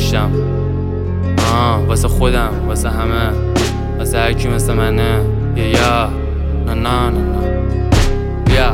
باشم. واسه خودم، واسه همه، واسه هرکی مثل منه. یا نه نه نه بیا.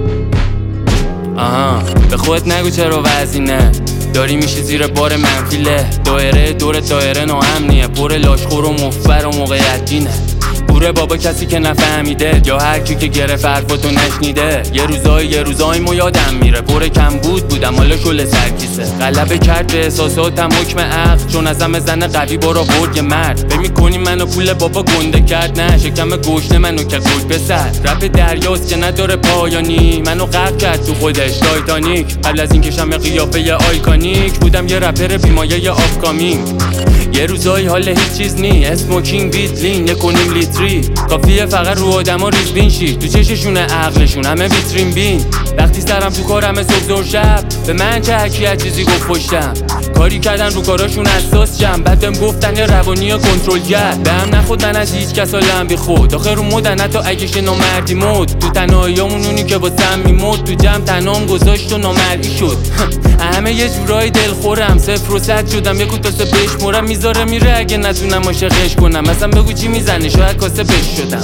به خودت نگو چرا وزینه داری میشی زیر بار منفیله. دایره دور دایره ناامنیه، پر لاشخور و مفبر و موقعیتگینه. گوره بابا کسی که نفهمیده، یا هر کی که گرفت حرفاتو نشنیده. یه روزایی مو یادم میره، پر کم بودم حالا شل سرکیسه. غلبه کرد به احساساتم حکم عقل، چون ازم زن قوی بارا برد یه مرد. فکر می‌کنی منو پول بابا گنده کرد؟ نه، شکم گشنه منو که گل بسر. رپ دریاست که نداره پایانی، منو غرق کرد تو خودش تایتانیک. قبل از این کشم قیافه آیکونیک، بودم یه رپر بیمایه آفکامینگ. یه روزایی حال هیچ چیز نی، اسموکینگ بیت لین 1.5 لیتری. کافیه فقط رو آدما ریزبین شی، تو چششونه عقلشون همه ویترین بین. وقتی سرم تو کارمه صبح زور شب، به من چه حکی از چیزی گفت پشتم. کاری کردن رو کاراشون اساس جم، بعد بهم گفتن یه روانی و کنترل کرد. به هم نخودن از هیچ کس حالم بی خود، آخه رو مدن حتی اگه نامردی مد. تو تنهاییامون اونی که واسم میمد، تو جمع تنام گذاشت و نامردی شد. همه یه جورایی دلخورم، 0 و 100 شدم، یک و تا 3 بشمرم. میذاره میره اگه نتونم عاشقش کنم. مثلا بگو چی میزنه، شاید کاسه بش شدم.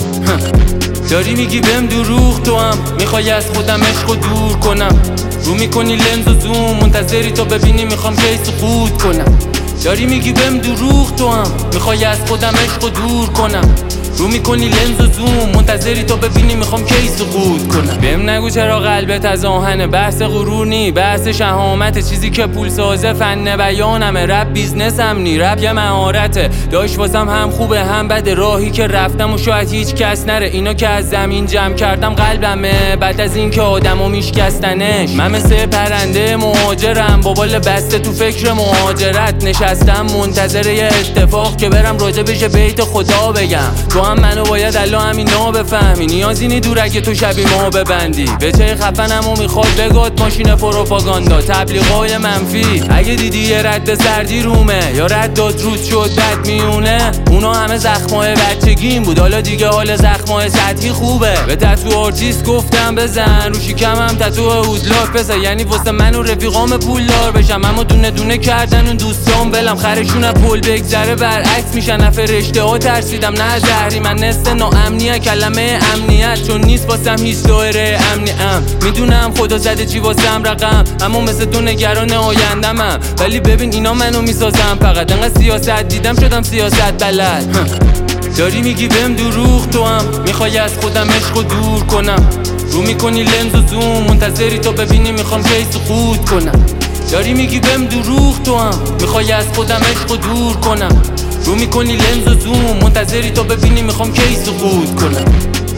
داری میگی بهم دروغ، تو هم میخوای از خودم عشقو دور کنم. رو میکنی لنز و زوم، منتظری تا ببینی میخوام کی سقوط کنم. داری میگی بهم دروغ، تو هم میخوای از خودم عشقو دور کنم. رو میکنی لنز و زوم، منتظری تا ببینی میخوام کی سقوط کنم. بهم نگو چرا قلبت از آهنه، بحث غرور نی، بحث شهامت. چیزی که پول سازه فن بیانمه، رپ بیزنسم نی، رپ یه مهارته. داشت واسم هم خوبه هم بده، راهی که رفتم و شاید هیچ کس نره. اینا که از زمین جمع کردم قلبمه، بعد از این که آدمو میشکستنش. من مثل پرنده مهاجرم، با بال بسته تو فکر مهاجرت نشستم، منتظر یه اتفاق که برم راجع بشه بیت خدا بگم. تو هم منو باید الان همینا بفهمی، نیازی نی دور اگه تو شبی ما ببندی. به چه خفنمو میخواد بگاد ماشین پروپاگاندا، تبلیغای منفی. اگه دیدی یه رد سردی رومه، یا ردات رود شد بد میونه، اونا همه زخمای بچگیم بود، حالا دیگه حال زخمای سطحی خوبه. به تتو آرتیست گفتم بزن، رو شکمم تتو هودلاک بزن، یعنی واسه من و رفیقام پولدار بشم. اما دونه دونه کردن اون دوستام بلم، خرشون پول بگذره برعکس میشن. فرشته ها ترسیدم نه زهری، من نست ناامنیه کلمه امنیت، چون نیست واسم هیچ دایره امنیم. میدونم خدا زده چی واسم رقم، اما مثل تو نگران آیندمم. ولی ببین اینا منو میسازم، فقط انقدر سیاست دیدم شدم سیاست بلد. داری میگی بهم دروغ، تو هم میخوای از خودم عشقو دور کنم. رو میکنی لنز و زوم، منتظری تا ببینی میخوام کی سقوط کنم. داری میگی بهم دروغ، تو هم میخوای از خودم عشقو دور کنم. رو میکنی لنز و زوم، منتظری تا ببینی میخوام کی سقوط کنم.